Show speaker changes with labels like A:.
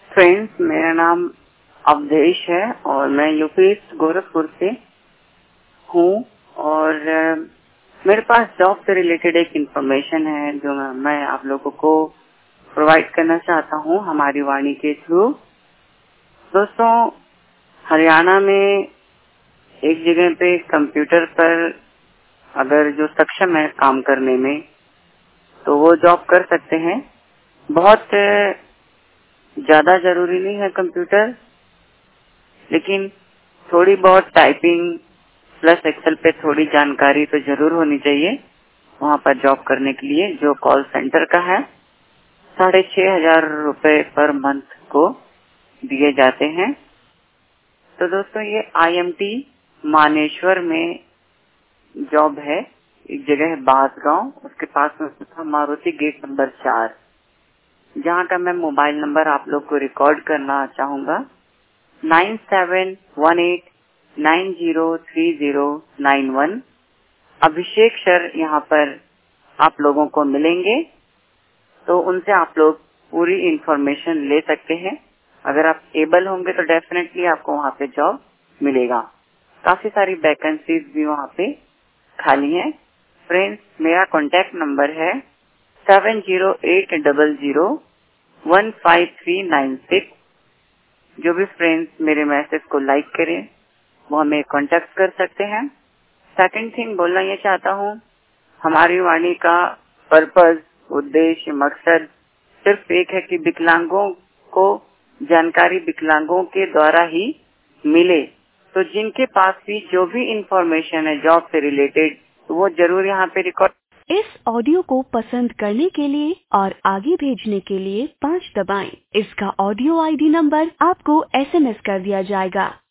A: Friends, मेरा नाम अवधेश है और मैं यूपी गोरखपुर से हूँ और मेरे पास जॉब से रिलेटेड एक इन्फॉर्मेशन है जो मैं आप लोगों को प्रोवाइड करना चाहता हूँ हमारी वाणी के थ्रू। दोस्तों, हरियाणा में एक जगह पे कंप्यूटर पर अगर जो सक्षम है काम करने में तो वो जॉब कर सकते हैं। बहुत ज्यादा जरूरी नहीं है कंप्यूटर, लेकिन थोड़ी बहुत टाइपिंग प्लस एक्सेल पे थोड़ी जानकारी तो जरूर होनी चाहिए वहाँ पर जॉब करने के लिए, जो कॉल सेंटर का है। 6,500 पर मंथ को दिए जाते हैं। तो दोस्तों, ये IMT मानेश्वर में जॉब है। एक जगह है बासगांव, उसके पास में था मारुति गेट नंबर 4, जहाँ का मैं मोबाइल नंबर आप लोग को रिकॉर्ड करना चाहूंगा। 9718903091। अभिषेक सर यहाँ पर आप लोगों को मिलेंगे, तो उनसे आप लोग पूरी इंफॉर्मेशन ले सकते हैं। अगर आप एबल होंगे तो डेफिनेटली आपको वहाँ पे जॉब मिलेगा। काफी सारी वैकेंसीज भी वहाँ पे खाली हैं। फ्रेंड्स, मेरा कॉन्टैक्ट नंबर है 7080015396। जो भी फ्रेंड्स मेरे मैसेज को लाइक करें वो हमें कांटेक्ट कर सकते हैं। सेकंड थिंग बोलना ये चाहता हूँ, हमारी वाणी का पर्पस, उद्देश्य, मकसद सिर्फ एक है कि विकलांगों को जानकारी विकलांगों के द्वारा ही मिले। तो जिनके पास भी जो भी इंफॉर्मेशन है जॉब से रिलेटेड, तो वो जरूर यहाँ पे रिकॉर्ड। इस ऑडियो को पसंद करने के लिए और आगे भेजने के लिए 5 दबाएं। इसका ऑडियो ID नंबर आपको SMS कर दिया जाएगा।